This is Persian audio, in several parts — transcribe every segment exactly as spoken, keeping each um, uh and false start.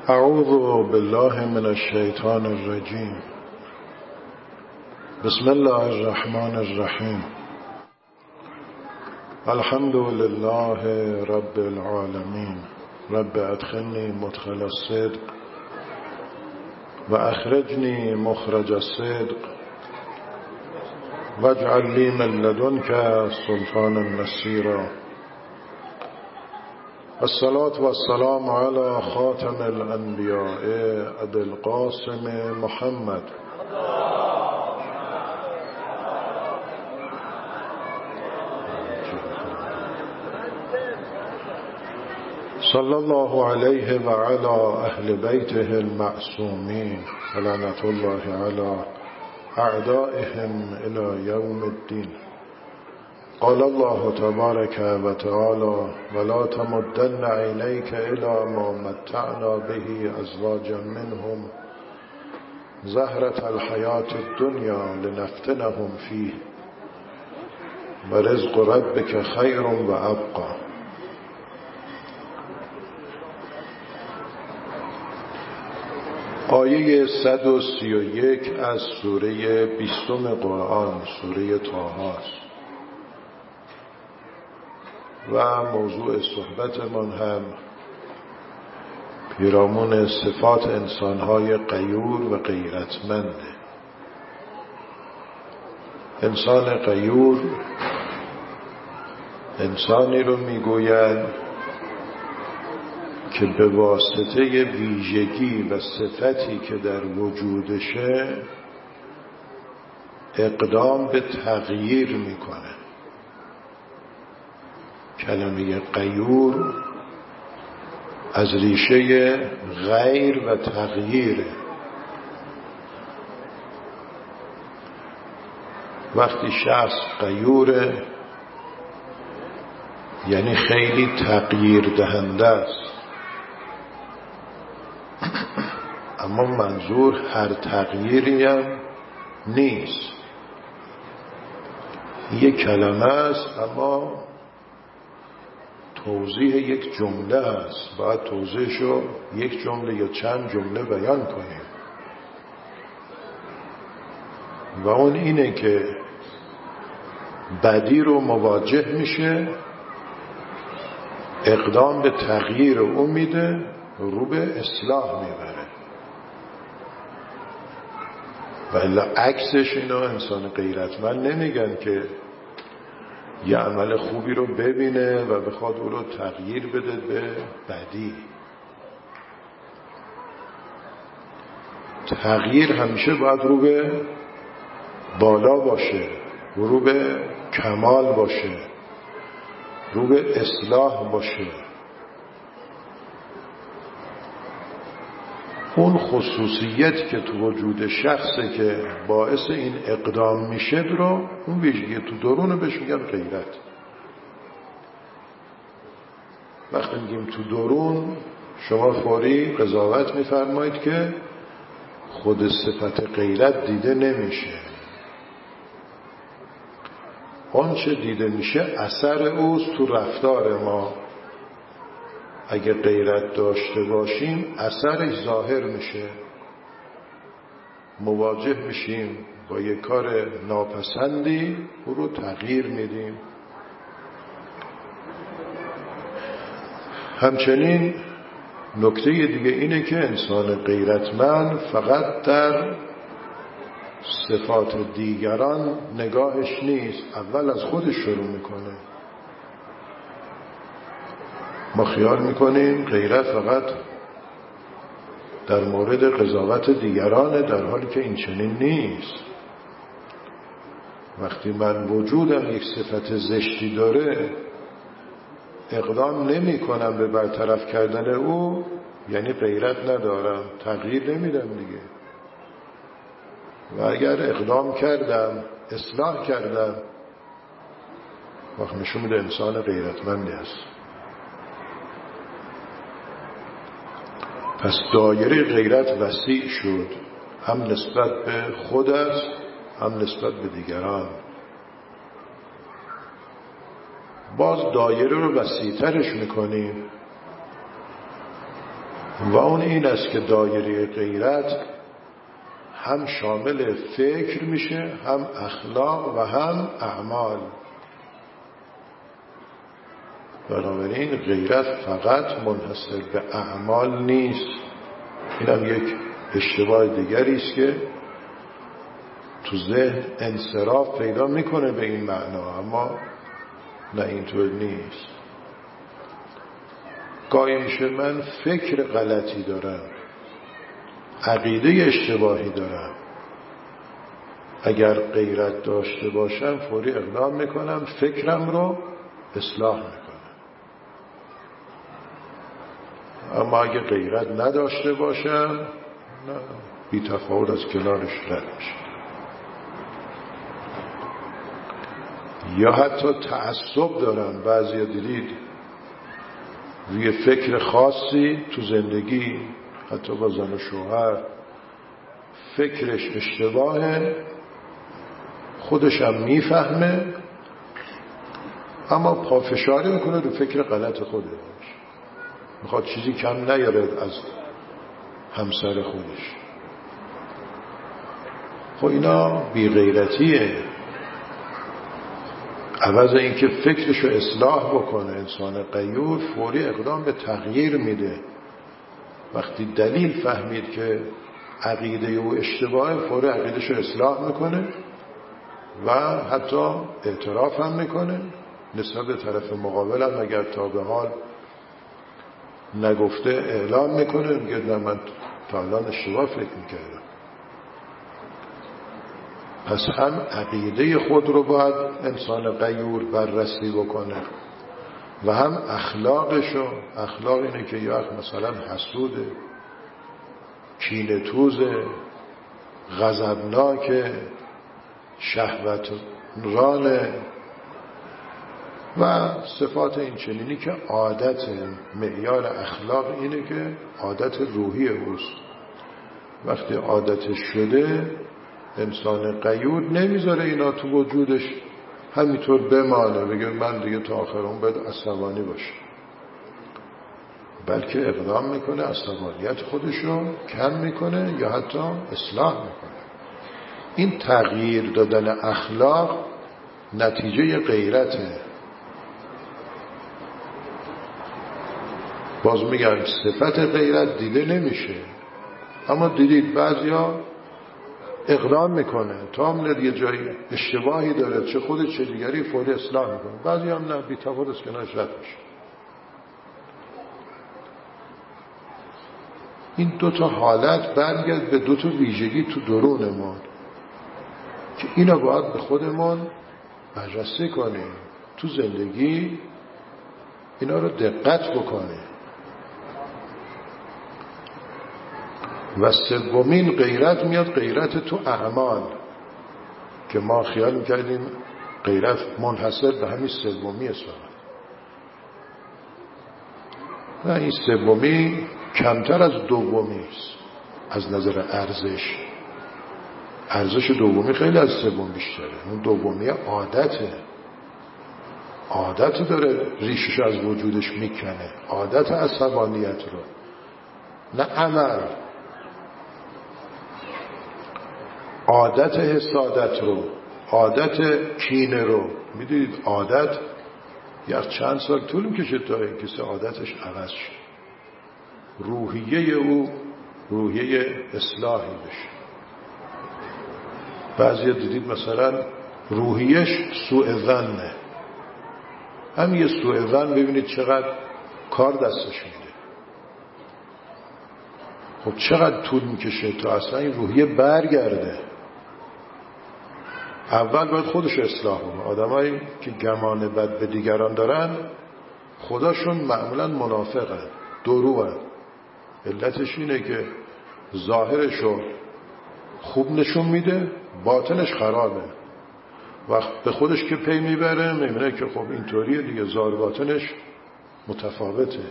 اعوذ بالله من الشیطان الرجیم. بسم الله الرحمن الرحیم. الحمد لله رب العالمین. رب ادخلنی مدخل الصدق و اخرجنی مخرج الصدق واجعل لی من لدنک سلطانا نصیرا. الصلاة والسلام على خاتم الانبیاء ابی القاسم محمد صلی الله علیه و علی اهل بیته المعصومین و لعنت الله علی اعدائهم الی یوم الدین. قال الله تبارک و تعالی ولا تمدن عینیک الی ما متعنا به ازواجا منهم زهرة الحیاة الدنیا لنفتنهم فیه و رزق ربک خیر و ابقی. آیه صد و سی و یک از سوره بیستم قرآن، سوره طه است و موضوع صحبتمان هم پیرامون صفات انسانهای غیور و غیرتمنده. انسان غیور انسانی رو میگویند که به واسطه ویژگی و صفتی که در وجودشه اقدام به تغییر میکنه. کلمه غیور از ریشه غیر و تغییره. وقتی شخص غیوره یعنی خیلی تغییر دهنده است، اما منظور هر تغییری هم نیست. یک کلمه است اما توضیح یک جمله است. باید توضیحشو یک جمله یا چند جمله بیان کنیم و اون اینه که بدی رو مواجه میشه، اقدام به تغییر اون میده، رو به اصلاح میبره. و الا عکسش اینو انسان غیرتمند نمیگن که یه عمل خوبی رو ببینه و بخواد او رو تغییر بده به بدی. تغییر همیشه باید رو به بالا باشه، رو به کمال باشه، رو به اصلاح باشه. اون خصوصیتی که تو وجود شخصه که باعث این اقدام میشه رو، اون ویژگی تو درونه بهش میگن غیرت. وقتی میگیم تو درون، شما فوری قضاوت میفرمایید که خود صفت غیرت دیده نمیشه. اون چه دیده میشه اثر اوست تو رفتار ما. اگه غیرت داشته باشیم اثرش ظاهر میشه، مواجه میشیم با یک کار ناپسندی، او رو تغییر میدیم. همچنین نکته دیگه اینه که انسان غیرتمند فقط در صفات دیگران نگاهش نیست، اول از خودش شروع میکنه. ما خیال میکنیم غیرت فقط در مورد قضاوت دیگرانه، در حالی که این چنین نیست. وقتی من وجودم یک صفت زشتی داره، اقدام نمی کنم به برطرف کردن او، یعنی غیرت ندارم، تغییر نمیدم دیگه. و اگر اقدام کردم، اصلاح کردم، وقت نشون میده انسان غیرتمندی است. پس دایره غیرت وسیع شد، هم نسبت به خود است، هم نسبت به دیگران. باز دایره رو وسیع‌ترش میکنیم. و اون این است که دایره غیرت هم شامل فکر میشه، هم اخلاق و هم اعمال. بنابراین غیرت فقط منحصر به اعمال نیست. این هم یک اشتباه دیگری است که تو ذهن انصراف پیدا میکنه به این معنا، اما نه اینطور نیست. گاهی میشه من فکر غلطی دارم، عقیده اشتباهی دارم، اگر غیرت داشته باشم فوری اقدام میکنم، فکرم رو اصلاح میکنم. اما اگه غیرت نداشته باشم، نه، بی تفاوت از کنارش رد میشه. یا حتی تعصب دارم. بعضی دیدید روی فکر خاصی تو زندگی، حتی با زن و شوهر، فکرش اشتباهه، خودشم میفهمه، اما پافشاری میکنه رو فکر غلط خودش، میخواد چیزی کم نیاره از همسر خودش. خب اینا بی غیرتیه. عوض اینکه فکرشو اصلاح بکنه انسان غیور فوری اقدام به تغییر میده. وقتی دلیل فهمید که عقیده او اشتباهه، فوری عقیدهشو اصلاح میکنه و حتی اعتراف هم میکنه نسبت به طرف مقابل هم اگر تا به حال نگفته اعلام میکنه، میگه نه من تا الان اشتباه فکر میکردم. پس هم عقیده خود رو باید انسان غیور بررسی بکنه و هم اخلاقشو. اخلاق اینه که یا مثلا حسوده، کینه توزه، غضبناکه، شهوت رانه و صفات این چنینی که عادت. معیار اخلاق اینه که عادت روحی اوست. وقتی عادتش شده انسان غیور نمیذاره اینا تو وجودش همینطور بمانه، بگه من دیگه تا آخر اون باید عصبانی باشه، بلکه اقدام میکنه، عصبانیت خودشو کم میکنه یا حتی اصلاح میکنه. این تغییر دادن اخلاق نتیجه غیرته. باز میگم صفت غیرت دیده نمیشه، اما دیدید بعضیا اقدام میکنه تا میاد یه جایی اشتباهی داره، چه خود چه دیگری، فوری اصلاح میکنه. بعضی هم نه، بی تفاوت از کنارش رد میشه. این دو تا حالت برگرد به دو تا ویژگی تو درونمون که اینا باید به خودمون بررسی کنیم، تو زندگی اینا رو دقت بکنیم. و سومین غیرت میاد غیرت تو اعمال که ما خیال میکردیم غیرت منحصر به همین سومی است. و این سومی کمتر از دومی است از نظر ارزش. ارزش دومی خیلی از سوم بیشتره. اون دومی عادته، عادت داره ریشش از وجودش میکنه، عادت عصبانیت رو، نه عمل. عادت حسادت رو، عادت کینه رو. میدونید عادت یک چند سال طول میکشه تا این کسی عادتش عوض شه، روحیه او روحیه اصلاحی بشه. بعضی دیدید مثلا روحیش سوء ظنه، هم یه سوء ظن ببینید چقدر کار دستش میده. خب چقدر طول میکشه تا اصلا این روحیه برگرده. اول باید خودش اصلاح کنه. آدمایی که گمان بد به دیگران دارن خودشون معمولا منافقن، دروغن. علتش اینه که ظاهرشو خوب نشون میده، باطنش خرابه. وقت به خودش که پی میبره میبینه که خب اینطوریه دیگه، ظاهر باطنش متفاوته.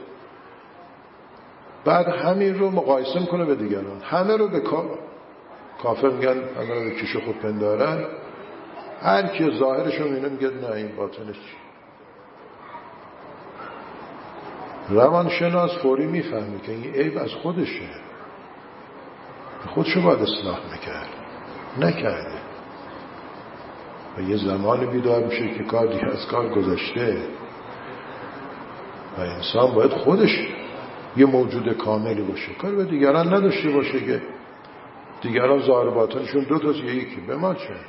بعد همین رو مقایسه میکنه به دیگران. همه رو به کافر میگن، همه رو به کیش خود پندارن. هر کی ظاهرش رو میبینه میگه نه این باطنش چی. روانشناس فوری میفهمه که این عیب از خودشه، خودشو باید اصلاح میکرد، نکرده و یه زمان بیدار میشه که کار دیگه از کار گذشته و انسان باید خودش یه موجود کاملی باشه، کار به دیگران نداشته باشه که دیگران ظاهر باطنشون دو تاست یا یکی. به ما چه؟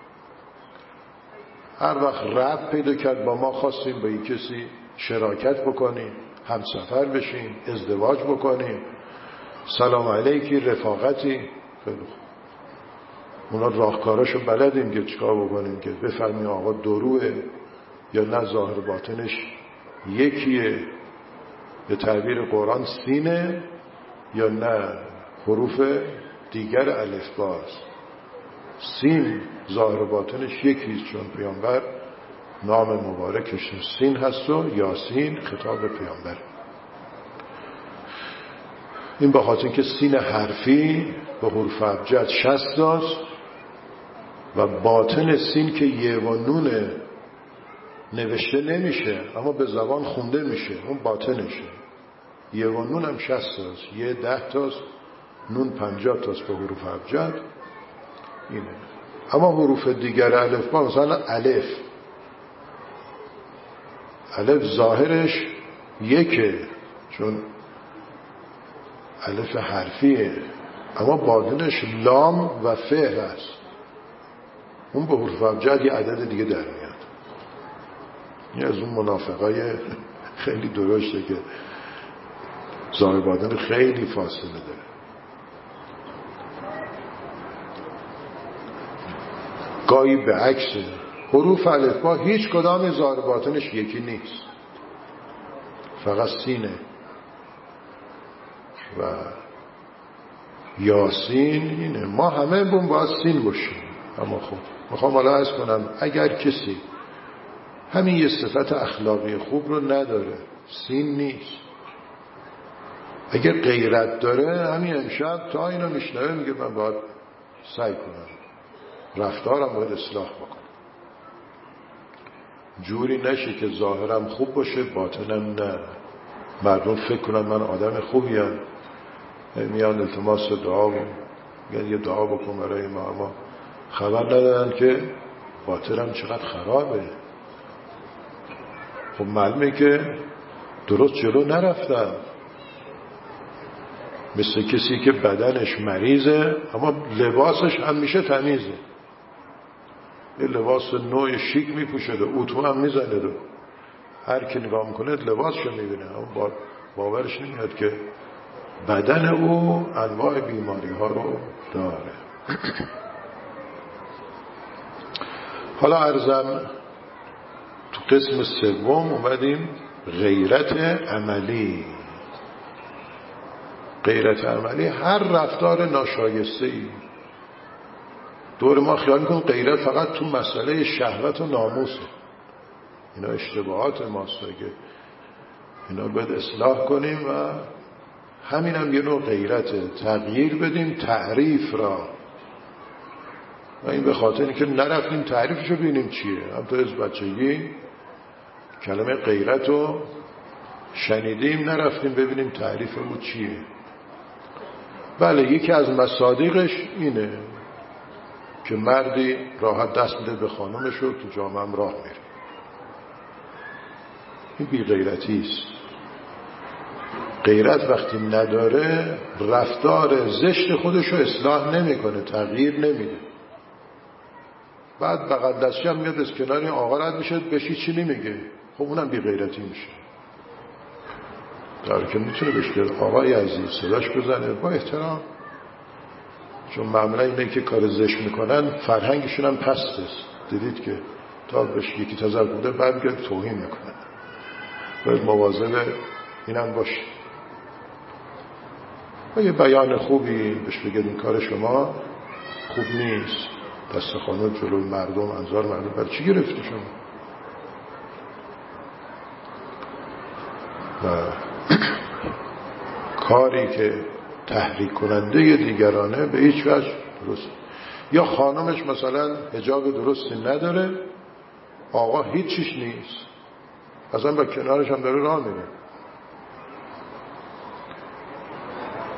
هر وقت ربط پیدا کرد با ما خواستیم با یک کسی شراکت بکنیم، همسفر بشیم، ازدواج بکنیم، سلام علیکی، رفاقتی، خیلی خوب. اونا راهکاراشو بلدیم که چیکار بکنیم که بفهمیم آقا دروه یا نه ظاهر باطنش یکیه، یا تعبیر قرآن سینه یا نه حروف دیگر الفباست. سین ظاهر باطنش یکیست، چون پیامبر نام مبارکش سین هست و یاسین خطاب پیامبر. این به خاطر که سین حرفی به حروف ابجد شصت است و باطن سین که یه و نونه نوشته نمیشه اما به زبان خونده میشه، اون باطنشه. یه و نون هم شصت است، یه ده تاست، نون پنجاه تاست به حروف ابجد. اینه. اما حروف دیگر الف با، مثلا الف الف ظاهرش یکه چون الف حرفیه، اما باطنش لام و ف هست. اون به حروف ابجد یه عدد دیگه در میاد. این از اون منافقای خیلی درشته که ظاهر باطن خیلی فاصله داره. گاهی به عکسه. حروف الفبا هیچ کدام ظاهر باطنش یکی نیست، فقط سینه و یاسین. اینه ما همه بون باید سین باشیم. اما خب میخوام حالا عرض کنم اگر کسی همین یه صفت اخلاقی خوب رو نداره، سین نیست. اگر غیرت داره، همین امشب تا اینو میشنوه میگه من باید سعی کنم رفتارم باید اصلاح بکنم، جوری نشه که ظاهرم خوب باشه باطنم نه. مردم فکر کنن من آدم خوبیم، میان التماس دعا میگن یه دعا بکن برای ما، اما خبر ندارن که باطنم چقدر خرابه. خب معلومه که درست جلو نرفتم. مثل کسی که بدنش مریضه اما لباسش همیشه تمیزه، یه لباس نوع شیک میپوشه و اتو هم میزنه و هر کی نگاه میکنه لباسشو میبینه، اما باورش نمیاد که بدن او انواع بیماری ها رو داره. حالا عرضم تو قسم سوم اومدیم غیرت عملی. غیرت عملی هر رفتار ناشایسته‌ای. دور ما خیال میکنم غیرت فقط تو مسئله شهوت و ناموسه. اینا اشتباهات ماست که اینا باید اصلاح کنیم و همین هم یه نوع غیرته، تغییر بدیم تعریف را. و این به خاطر اینکه نرفتیم تعریفشو ببینیم چیه. هم تو از بچگی کلمه غیرت رو شنیدیم، نرفتیم ببینیم تعریف او چیه. بله یکی از مصادیقش اینه که مردی راحت دست میده به خانمش و تو جامعه هم راه میره. این بی غیرتی است. غیرت وقتی نداره رفتار زشت خودشو اصلاح نمیکنه، تغییر نمیده. بعد بغل دستی هم میاد از کنار این آقا رد میشه بهش چی نمیگه، خب اونم بی غیرتی میشه. در که میتونه بهش بگه آقای عزیز صداش بزنه با احترام، چون معمولا اینه که کار زشت میکنن فرهنگشون هم پسته. دیدید که تا بهش یکی تذر بوده بعد میگه توهین میکنن. باید مواظب اینم باشه. و یه بیان خوبی بهش بگید این کار شما خوب نیست، دست خانه جلوی مردم انظار مردم برای چی گرفتی شما؟ و کاری که تحریک کننده دیگرانه به هیچ وجه درست. یا خانمش مثلا حجاب درستی نداره، آقا هیچ چیش نیست، اصلا با کنارش هم داره راه میره،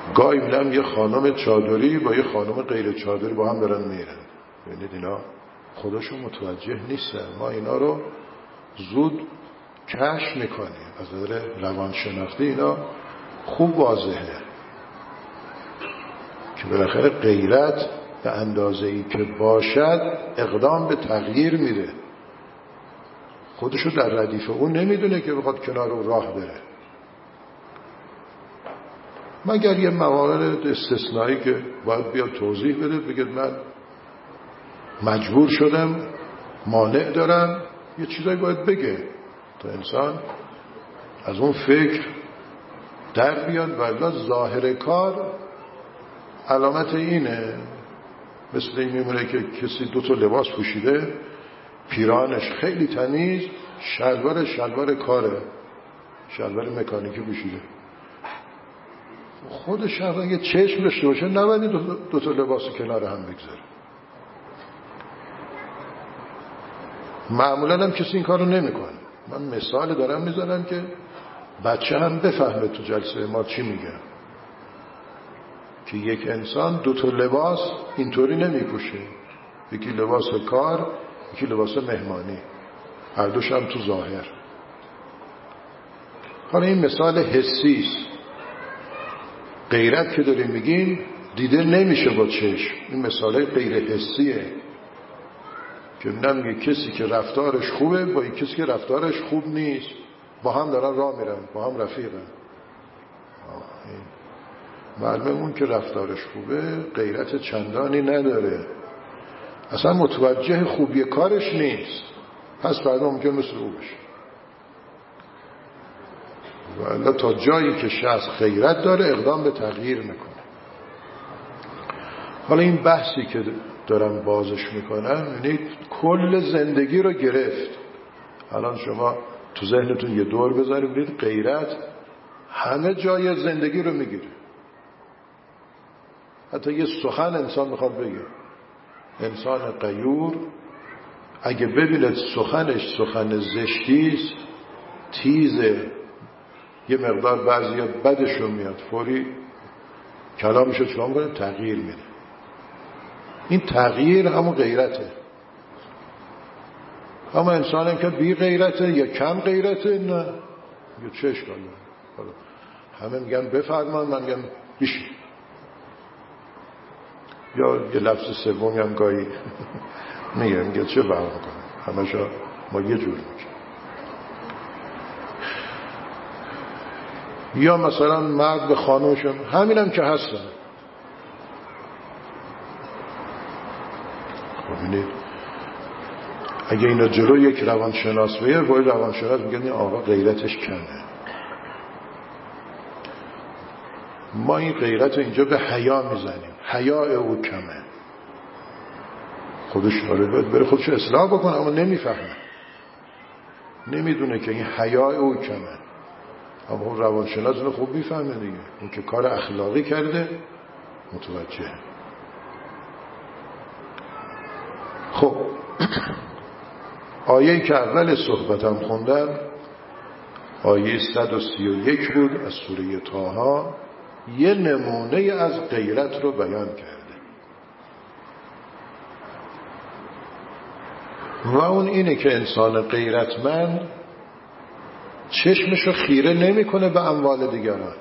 گاهی میدم یه خانم چادری با یه خانم غیر چادری با هم دارن میرن. ببینید اینا خودشون متوجه نیستن. ما اینا رو زود کشف میکنیم. از نظر روانشناختی اینا خوب واضحه که بالاخره غیرت به اندازه‌ای که باشد اقدام به تغییر میره. خودشو در ردیف اون نمیدونه که بخواد کنار اون راه بره، مگر یه موارد استثنایی که باید بیاد توضیح بده، بگه من مجبور شدم، مانع دارم، یه چیزایی باید بگه تا انسان از اون فکر در بیاد. ولی ظاهر کار علامت اینه، مثل این میمونه که کسی دو تا لباس پوشیده، پیرانش خیلی تمیز، شلوار شلوار کاره، شلوار مکانیکی پوشیده. خودش هم اگه چشم داشته باشه نباید دو, دو تا لباس کنار هم بگذاره. معمولا هم کسی این کارو نمیکنه. من مثال دارم میزنم که بچه هم بفهمه تو جلسه ما چی میگم، که یک انسان دو تا لباس اینطوری نمیپوشه، یکی لباس کار، یکی لباس مهمانی، هر دوش هم تو ظاهر. حالا این مثال حسی است. غیرت که داریم میگیم دیده نمیشه با چشم. این مثال غیر حسیه که نمیگه کسی که رفتارش خوبه با این کسی که رفتارش خوب نیست با هم دارن راه میرن، با هم رفیقن. معلومه اون که رفتارش خوبه غیرت چندانی نداره، اصلا متوجه خوبی کارش نیست، پس بعد ممکن مثل او بشه. ولی تا جایی که شخص غیرت داره اقدام به تغییر میکنه. حالا این بحثی که دارم بازش میکنم، یعنی کل زندگی رو گرفت. الان شما تو ذهنتون یه دور بذارید ببینید غیرت همه جای زندگی رو میگیره. حتی یه سخن انسان میخواد بگه، انسان غیور اگه ببینید سخنش سخن زشتیست، تیزه، یه مقدار بعضی بدشون میاد، فوری کلامشو چکار میکنه؟ تغییر میده. این تغییر همون غیرته. اما انسان هم که بی غیرته یا کم غیرته، نه، یا چه اشکال داره؟ همه میگن بفرمان، من میگم بیشی، یا یه لفظ سومی هم گاهی میگه میگه چه برم کنم، همه شا ما یه جور میگه. یا مثلا مرد به خانوشم همین هم که هستن. ببینید اگه اینا جلو یک روانشناس بیه، باید روانشناس میگه این آقا غیرتش کمه. ما این غیرت رو اینجا به حیا میزنیم، حیا او کمه. خودش باید بره خودش اصلاح بکنه، اما نمیفهمه، نمیدونه که این حیا او کمه. اما اون روانشناس اینو خوب میفهمه دیگه، اون که کار اخلاقی کرده متوجه. خب آیه‌ای که اول صحبتم خوندم آیه صد و سی و یک بود از سوره طه، یه نمونه از غیرت رو بیان کرده و اون اینه که انسان غیرتمند چشمشو خیره نمیکنه به اموال دیگران.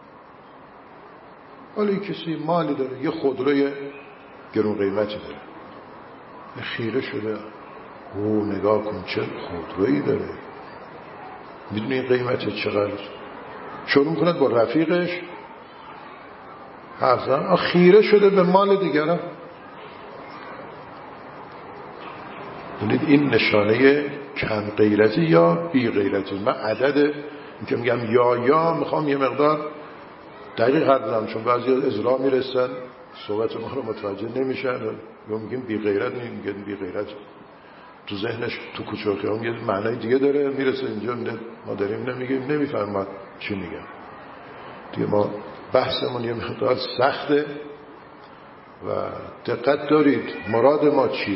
ولی کسی مالی داره، یه خودروی گرون قیمتی داره، خیره شده، او نگاه کن چه خودرویی داره، میدونی این قیمت چقدر، شروع کند با رفیقش حرف زدن، خیره شده به مال دیگران. ببینید این نشانه کم غیرتی یا بی غیرتی. من عدد این که میگم یا یا میخوام یه مقدار دقیق حرف بزنم، چون بعضی ازرا میرسن صحبت ما رو متوجه نمیشن یا میگیم بی غیرت، میگیم بی غیرت تو ذهنش تو کوچه و خیابون یه معنای دیگه داره، میرسه اینجا ما داریم نمیگیم، نمیفهم ما چی میگم دیگه. ما بحثمون یه مقدار سخته و دقت دارید مراد ما چیه.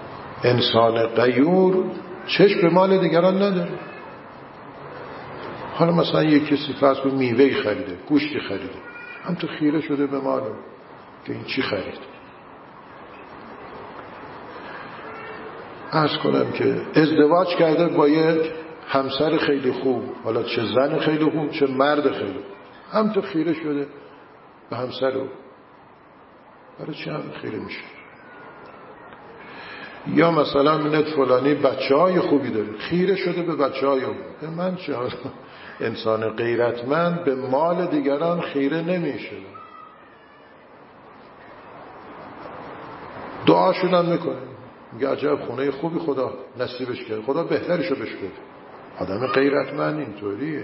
انسان غیور چشم به مال دیگران نداره. حالا مثلا یک کسی فرض کن میوهی خریده، گوشتی خریده، هم تو خیره شده به مال که این چی خرید. عرض کنم که ازدواج کرده با یک همسر خیلی خوب، حالا چه زن خیلی خوب چه مرد خیلی خوب، هم تو خیره شده به همسر او. برای چه هم خیره میشه؟ یا مثلا میند فلانی بچه های خوبی داره، خیره شده به بچه های اون. به من چه؟ انسان غیرتمند به مال دیگران خیره نمیشه. دعا شدن میکنه، میگه عجب خونه خوبی خدا نصیبش کرد، خدا بهترشو بهش بده. آدم غیرتمند اینطوریه.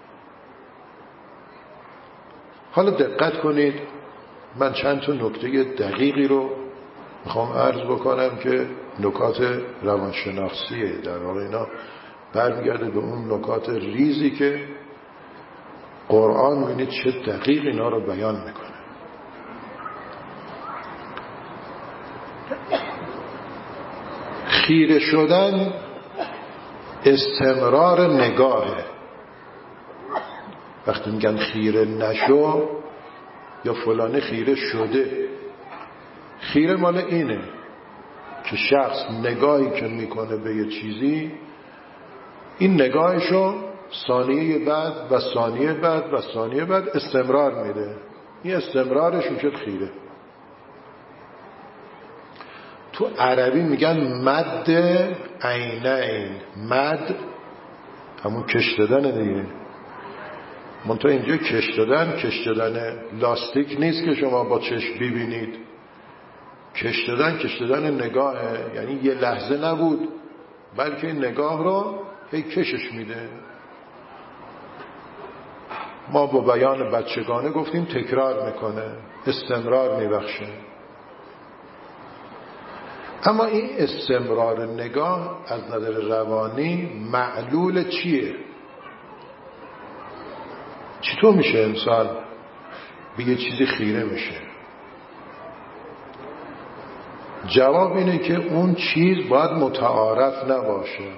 حالا دقت کنید، من چند تا نکته دقیقی رو میخوام عرض بکنم که نکات روانشناختیه. در واقع اینا برمیگرده به اون نکات ریزی که قرآن ببینید چه دقیق اینا رو بیان میکنه. خیره شدن استمرار نگاهه. وقتی میگن خیره نشو یا فلانه خیره شده، خیره مال اینه که شخص نگاهی که میکنه به یه چیزی، این نگاهشو ثانیه بعد و ثانیه بعد و ثانیه بعد استمرار میده. این استمرارش میشه خیره. تو عربی میگن مد عینین. مد همون کش دادن دیگه. منتها اینجا کش دادن کش دادن لاستیک نیست که شما با چشم ببینید. کش دادن کش دادن نگاهه، یعنی یه لحظه نبود بلکه نگاه رو هی کشش میده. ما با بیان بچگانه گفتیم تکرار میکنه، استمرار میبخشه. اما این استمرار نگاه از نظر روانی معلول چیه؟ چطور میشه انسان به یه چیزی خیره میشه؟ جواب اینه که اون چیز باید متعارف نباشه.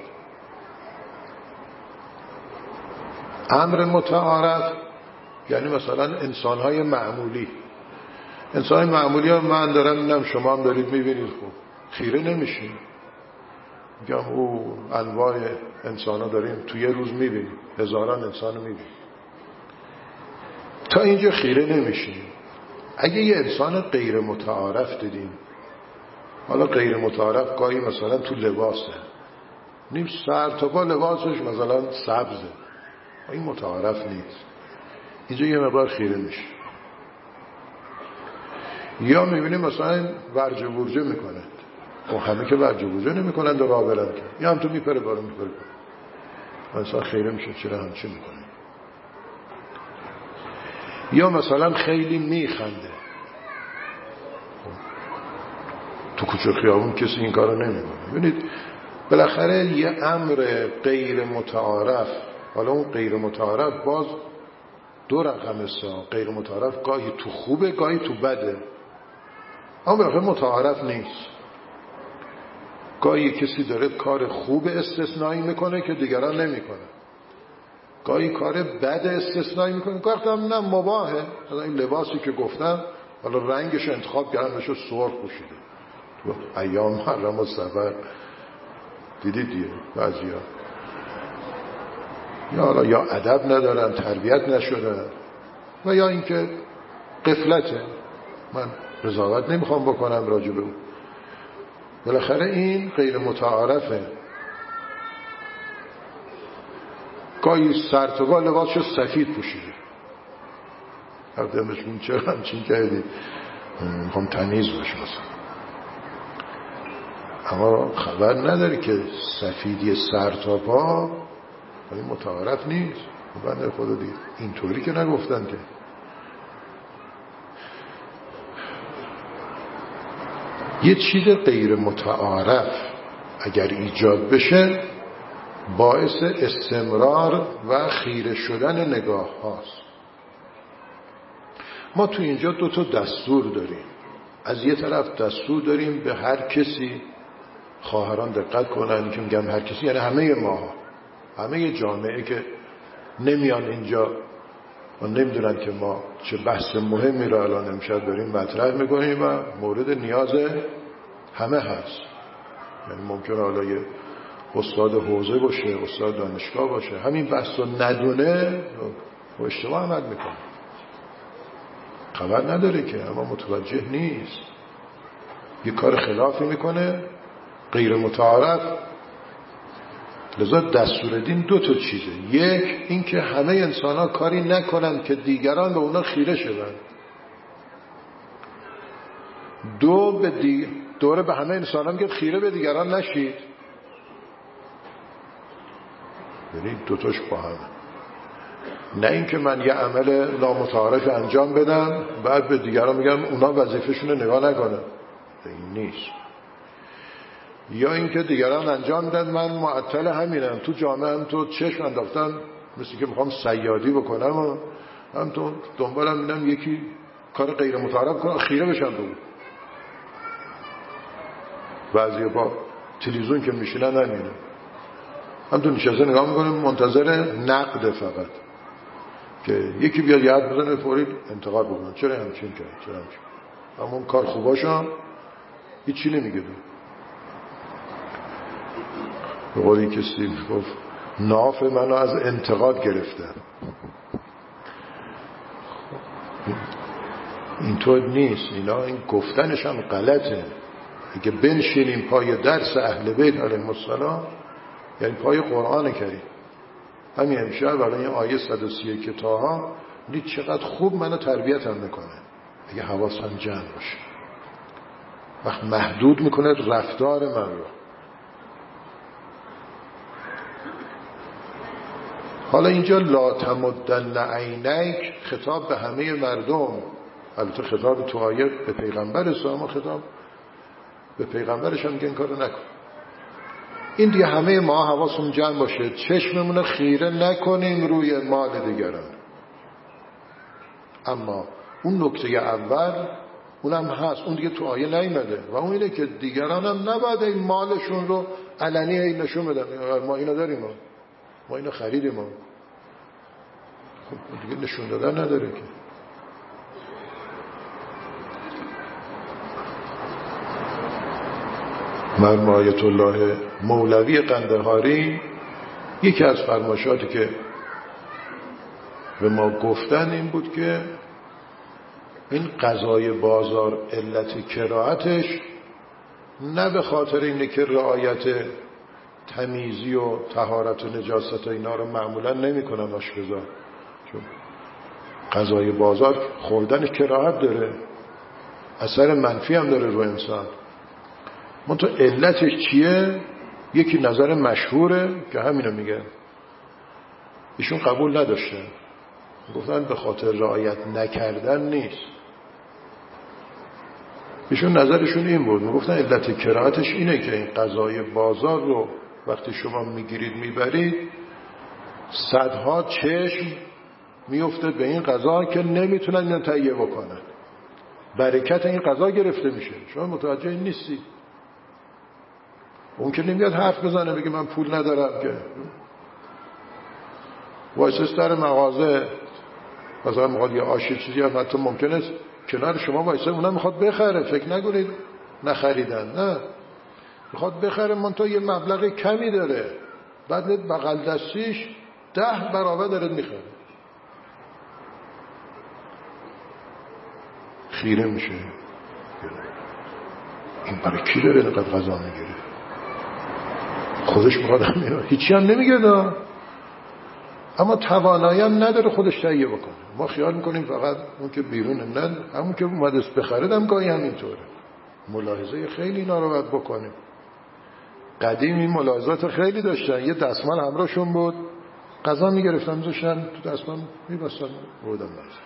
امر متعارف یعنی مثلا انسان‌های معمولی. انسان‌های معمولی هم من دارم میبینم، شما هم دارید میبینید، خوب خیره نمیشین. میگم او انواع انسان‌ها داریم توی یه روز میبینیم، هزاران انسان رو میبینیم، تا اینجا خیره نمیشین. اگه یه انسان غیر متعارف دیدیم، حالا غیر متعارف گاهی مثلا تو لباسه، نیم سر تا پا لباسش مثلا سبزه، این متعارف نیست، اینجا یه مقدار خیره میشه. یا میبینیم مثلا ورجه ورجه میکنه، خب همه که ورجه ورجه نمیکنن در راه برن که، یا هم تو میپره بارو میپره مثلا خیره میشه، چرا همچین میکنه. یا مثلا خیلی میخنده، تو کوچه خیابون کسی این کارو نمیکنه. ببینید بالاخره یه امر غیر متعارف، حالا اون غیر متعارف باز دو رقم سا، غیر متعارف گاهی تو خوبه گاهی تو بده، اما بالاخره متعارف نیست. گاهی کسی داره کار خوب استثنایی میکنه که دیگران نمیکنه، گاهی کار بد استثنایی میکنه، گاهی هم نه مباهه. مثلا این لباسی که گفتم حالا رنگش انتخاب کردن بشه سرخ پوشیده، تو ایام محرم و سفر دیدید دیگه بعضیا، یا حالا یا ادب ندارن، تربیت نشدن، و یا اینکه غفلته. من قضاوت نمیخوام بکنم راجع به اون، بالاخره این غیر متعارفه. گاهی سر تا پا لباسش سفید پوشیده، هردمش من چرا همچین کردی، میخوام تمیز باشه مثلا، اما خبر نداری که سفیدی سر تا پا این متعارف نیست. بنده خدا دید اینطوری که نگفتن که. یه چیز غیر متعارف اگر ایجاد بشه باعث استمرار و خیره شدن نگاه هاست. ما تو اینجا دو تا دستور داریم. از یه طرف دستور داریم به هر کسی، خواهران دقت کنن که میگم هر کسی یعنی همه ما، همه جامعه که نمیان اینجا و نمیدونن که ما چه بحث مهمی را الان امشب داریم مطرح میکنیم و مورد نیاز همه هست. یعنی ممکنه حالا یه استاد حوزه باشه، استاد دانشگاه باشه، همین بحث رو ندونه و اشتباه عمل میکنه، خبر نداره که، اما متوجه نیست، یه کار خلافی میکنه غیر متعارف. لذا دستور دین دو تا چیزه، یک این که همه انسان ها کاری نکنن که دیگران به اونا خیره شدن، دو به دی... دوره به همه انسان ها میگه خیره به دیگران نشید. یعنی دوتاش با هم، نه اینکه من یه عمل نامتعارف انجام بدم بعد به دیگران میگم اونا وظیفه‌شون رو نگاه نکنن، این نیست. یا اینکه دیگران انجام میدن من معطل همینم، تو جامعه هم تو چشم انداختن مثل که میخوام صیادی بکنم و هم تو دنبالم میدم یکی کار غیر متعارف کنه خیره بشن رو. بعضی با تلویزیون که میشینن همینه، هم تو نشسته نگاه میکنه منتظر نقد فقط که یکی بیاد یاد بزنه فوری انتقاد بکنه چرا همچین کرد چرا همچین، اما اون کار خوباشم هیچی نمیگه. به قولی کسی گفت ناف منو از انتقاد گرفتن. اینطور نیست، اینا این گفتنش هم غلطه. اگه بنشینیم پای درس اهل بیت علیهم السلام یعنی پای قرآن کریم. همین امشب برای این آیه صد و سی و یک طه دید چقدر خوب منو تربیتم میکنه اگه حواسم جمع باشه، وقت محدود میکنه رفتار من رو. حالا اینجا لا تمدن عینیک خطاب به همه مردم، البته خطاب تو آیه به پیغمبر اسلام، خطاب به پیغمبرش هم میگه این کارو نکن. این دیگه همه ما حواسمون جمع باشه، چشممون خیره نکنیم روی مال دیگران. اما اون نکته اول اونم هست، اون دیگه تو آیه نیامده و اون اینه که دیگران هم نباید این مالشون رو علنی این نشون بدن ما اینو داریم، ما, ما اینو خریدیم، ما خب دیگه نشون دادن نداره که. مرحوم آیت الله مولوی قندهاری یکی از فرمایشاتی که به ما گفتن این بود که این قضای بازار علت کراهتش نه به خاطر اینه که رعایت تمیزی و طهارت و نجاست و اینا رو معمولا نمی کنن آشپزا، چون قضای بازار خوردن کراهت داره، اثر منفی هم داره رو انسان. منتها علتش چیه؟ یکی نظر مشهوره که همینو میگن، ایشون قبول نداشتن، گفتن به خاطر رعایت نکردن نیست. ایشون نظرشون این بود، میگفتن علت کراهتش اینه که این قضای بازار رو وقتی شما میگیرید میبرید صدها چشم میفته به این قضا که نمیتونن اینو تهیه بکنن، برکت این قضا گرفته میشه، شما متوجه این نیستی. اون که نمیاد حرف بزنه بگه من پول ندارم که وایسه در مغازه مثلا میخواد یه آشی چیزی هم حتی ممکنه کنار شما وایسه، اونم میخواد بخره، فکر نکنید نخریدن، نه میخواد بخره منتها یه مبلغ کمی داره، بعد بغل دستیش ده برابر داره میخره، خیره میشه این برای کی داره اینقدر غذا میگیره، خودش میخواد همینو، هیچی هم نمیگه دا. اما توانایی هم نداره خودش تهیه بکنه. ما خیال میکنیم فقط اون که بیرونه، نه همون که اومده بخره هم گاهی همینطوره. ملاحظه خیلی اینا رو باید بکنیم. قدیم این ملاحظات خیلی داشتن، یه دستمال همراهشون بود، غذا میگرفتن میذاشتن تو دستمال میبستن بودن برسن.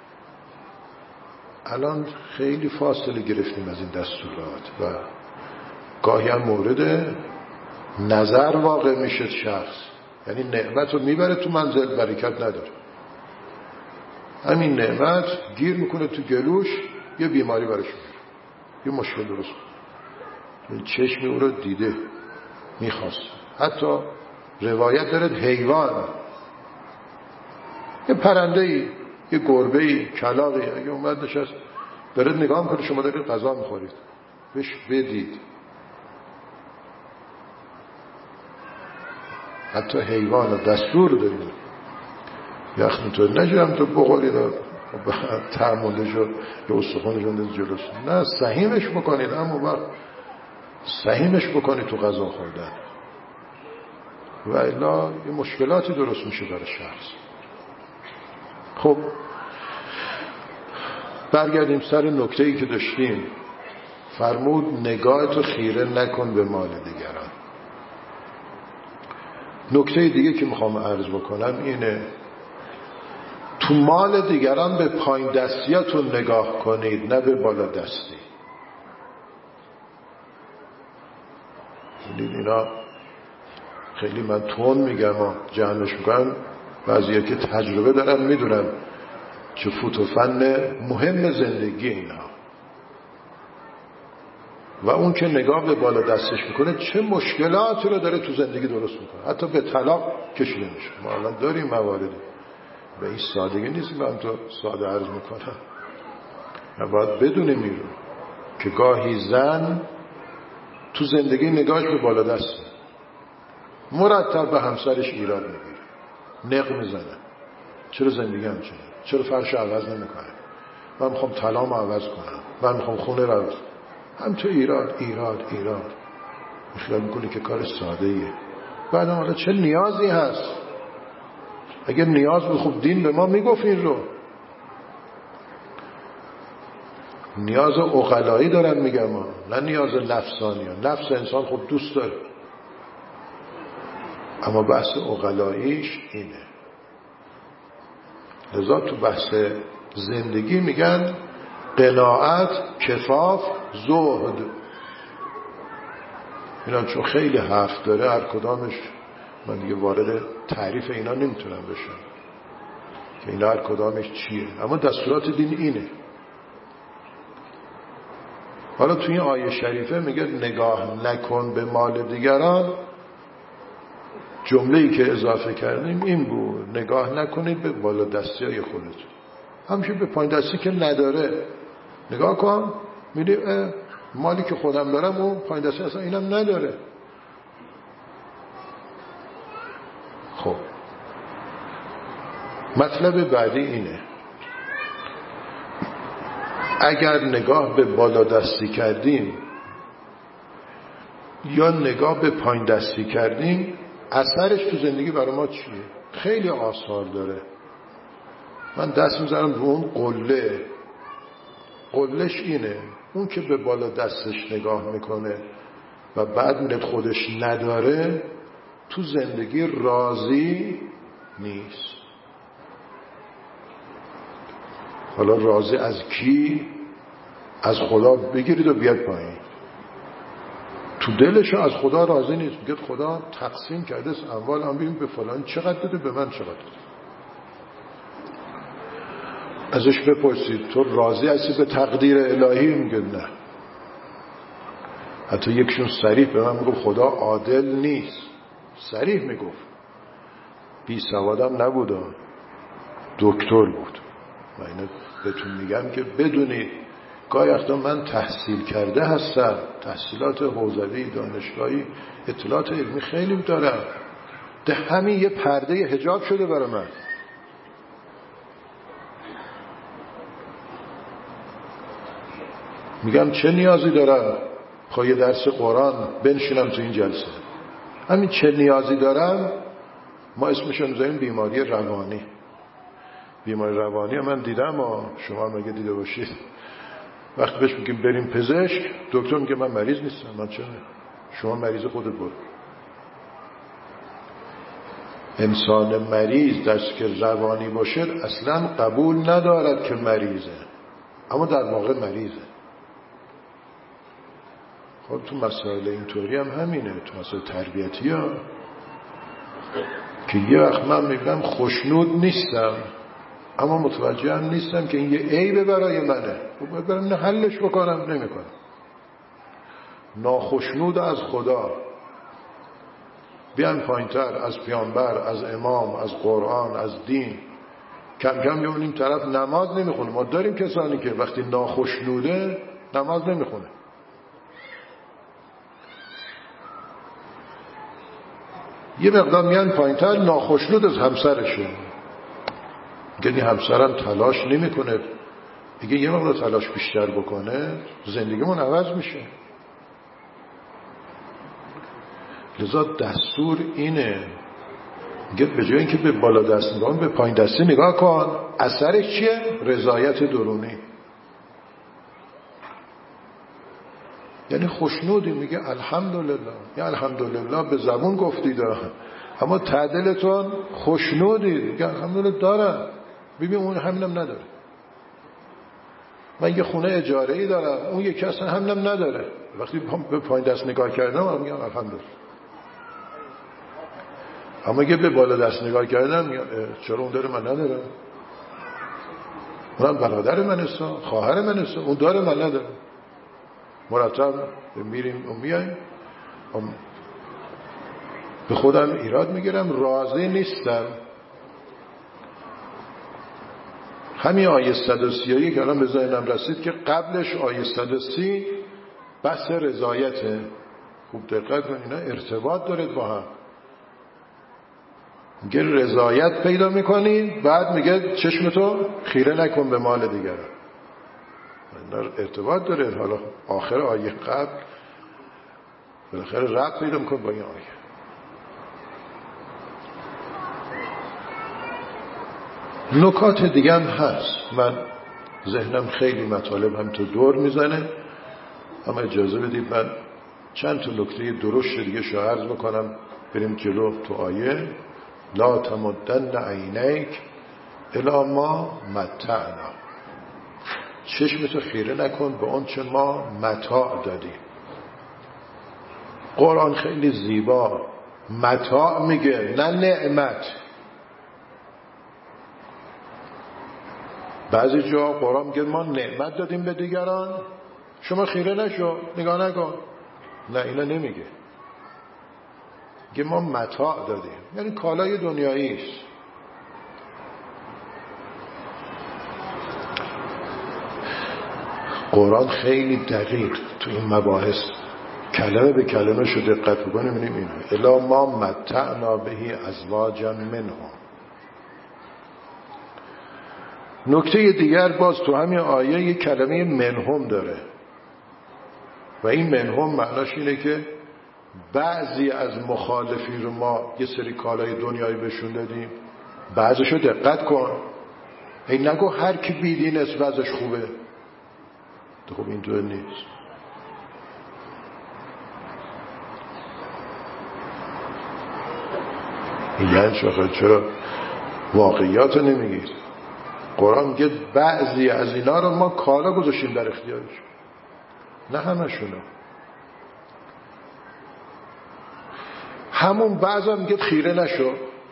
الان خیلی فاصله گرفتیم از این دستورات و گاهی هم مورد نظر واقع میشه شخص، یعنی نعمت رو میبره تو منزل برکت نداره، همین نعمت گیر میکنه تو گلوش یه بیماری برش میاره، یه مشکل درست کنه. چشم او رو دیده میخواست. حتی روایت داره حیوان یه پرنده‌ای، یه گربه‌ای، کلاغی اگه اومد نشست داره نگاه میکنه شما دارید غذا میخورید، بهش بدید. حتی حیوان دستور داریم یخ تو نجرم تو بخورید تعمولشو یا استخونشو اندازید جلوش، نه سهیمش بکنید، اما وقت سهیمش بکنید تو غذا خوردن و الا یه مشکلاتی درست میشه برای شخص. خب برگردیم سر نکته‌ای که داشتیم. فرمود نگاهتو خیره نکن به مال دیگران. نکته دیگه که میخوام عرض بکنم اینه، تو مال دیگران به پایین دستیاتون نگاه کنید نه به بالا دستی. اینا خیلی من تون میگم و جمعش میکنم، بعضیه که تجربه دارن میدونن چه فوت و فن مهم زندگی اینا. و اون که نگاه به بالا دستش میکنه چه مشکلاتی رو داره تو زندگی درست میکنه، حتی به طلاق کشیده میشه. ما الان داریم مواردی به این سادگی نیست، من تو ساده عرض میکنم. و باید بدونیم این رو که گاهی زن تو زندگی نگاهش به بالا دسته، مرتب به همسرش ایراد میگیره، نق میزنه، چرا زندگی همچنه، چرا فرش عوض نمیکنه، من میخوام طلام عوض کنم، من میخوام خونه رو عوض. هم تو ایراد ایراد ایراد خیال میکنه که کار ساده ایه. بعد حالا چه نیازی هست؟ اگر نیاز بود خب دین به ما میگفت این رو. نیاز عقلایی دارن میگم ما، نه نیاز نفسانی ها. نفس انسان خب دوست داره، اما بحث عقلاییش اینه. لذا تو بحث زندگی میگن قناعت، کفاف، زهد. اینا چون خیلی حرف داره هر کدامش، من دیگه وارد تعریف اینا نمیتونم بشم که اینا هر کدامش چیه، اما دستورات دین اینه. حالا توی این آیه شریفه میگه نگاه نکن به مال دیگران. جمله‌ای که اضافه کردیم این بود، نگاه نکنید به بالا دستیای خودتون، همیشه به پایین دستی که نداره نگاه کن، میدی مالی که خودم دارم اون پایین دستی اصلا اینم نداره. خب مطلب بعدی اینه، اگر نگاه به بالا دستی کردیم یا نگاه به پایین دستی کردیم اثرش تو زندگی برای ما چیه؟ خیلی آثار داره. من دست میذارم رو اون قله، قلهش اینه، اون که به بالا دستش نگاه میکنه و بعد میره خودش نداره تو زندگی راضی نیست. حالا راضی از کی؟ از خدا بگیرید و بیاد پایین. تو دلش از خدا راضی نیست، میگه خدا تقسیم کرده است اموال، هم ببین به فلان چقدر داده، به من چقدر داده. ازش بپرسید تو راضی هستی به تقدیر الهی؟ میگه نه. حتی یکشون صریح به من میگفت خدا عادل نیست، صریح میگفت. بی سوادم نبود، دکتر بود. من اینو بهتون میگم که بدونید گاهی وقتا من تحصیل کرده هستم، تحصیلات حوزوی دانشگاهی اطلاعات علمی خیلی دارم، ده همین یه پرده حجاب شده برای من. میگم چه نیازی دارم پای درس قرآن بنشینم تو این جلسه؟ همین چه نیازی دارم ما اسمشو میذاریم بیماری روانی. بیماری روانی من دیدم و شما مگه دیده باشید؟ وقتی بهش میگیم بریم پزشک، دکتر میگه من مریض نیستم. من چه؟ شما مریض خودت برو. انسان مریض درست که روانی باشه اصلا قبول ندارد که مریضه، اما در واقع مریضه. خب تو مسائل اینطوری هم همینه، تو مسائل تربیتی ها که یه وقت من میگم خوشنود نیستم اما متوجه هم نیستم که این یه عیبه برای منه، خب برم نه حلش بکنم، نمیکنم. ناخشنود از خدا بیان پایینتر، از پیامبر، از امام، از قرآن، از دین. کم کم میبینیم طرف نماز نمیخونه. ما داریم کسانی که وقتی ناخشنوده نماز نمیخونه. یه مقدار میان پایینتر ناخشنود از همسرشه، یعنی همسرم تلاش نمیکنه، دیگه یه مقدار تلاش بیشتر بکنه زندگیمون عوض میشه. لذا دستور اینه، میگه به جای اینکه به بالا دست نگاه به پایین دستی نگاه کن. اثرش چیه؟ رضایت درونی. یعنی خوشنودی، میگه الحمدلله. یا الحمدلله به زبون گفتید اما تعدلتون خوشنودی، میگه الحمدلله دارم. ببین اون همینم نداره. من یه خونه اجاره‌ای دارم، اون یکی اصلا همینم نداره. وقتی به پایین دست نگاه کردم میگم الحمدلله. اما اگه به بالا دست نگاه کردم میگم چرا اون داره من ندارم؟ اون برادر من است، خواهر من است، اون داره من ندارم. مرتب میریم و میایم، به خودم ایراد میگیرم، راضی نیستم. همین آیه صد و سی و یک الان به ذهنم رسید که قبلش آیه صد و سی بحث رضایته. خوب دقت کن، اینا ارتباط داره با هم. میگه رضایت پیدا میکنی، بعد میگه چشمتو خیره نکن به مال دیگران. اینا ارتباط داره. حالا آخر آیه قبل بالاخره ربط پیدا میکنه با این آیه. نکات دیگه هم هست. من ذهنم خیلی مطالب هم تو دور میزنه، اما اجازه بدید من چند تا نکته درشت دیگه شو عرض بکنم بریم جلو. تو آیه لا تمدن عینیک الی ما متعنا، چشمتو خیره نکن به اون چه ما متاع دادیم. قرآن خیلی زیبا متاع میگه، نه نعمت. بعضی جا قرآن میگه ما نعمت دادیم به دیگران، شما خیره نشو، نگاه نکن. نه، اینا نمیگه. میگه ما متاع دادیم، یعنی کالای دنیایی است. قرآن خیلی دقیق تو این مباحث کلمه به کلمه شو دقت بکنیم. می‌بینیم اینه الا ما متعنا بهی ازواجا منهم. نکته دیگر باز تو همین آیه یک کلمه منهم داره و این منهم معناش اینه که بعضی از مخالفین رو ما یه سری کالای دنیایی بهشون دادیم، بعضیشو دقت کن. این نگو هر کی بیدین است وضعش خوبه. خب اینطور نیست. یعنی شاخه چرا واقعیات رو نمیگید؟ قرآن میگه بعضی از اینا رو ما کالا گذاشتیم در اختیارش، نه همشونو. همون بعضا میگه خیره نشو.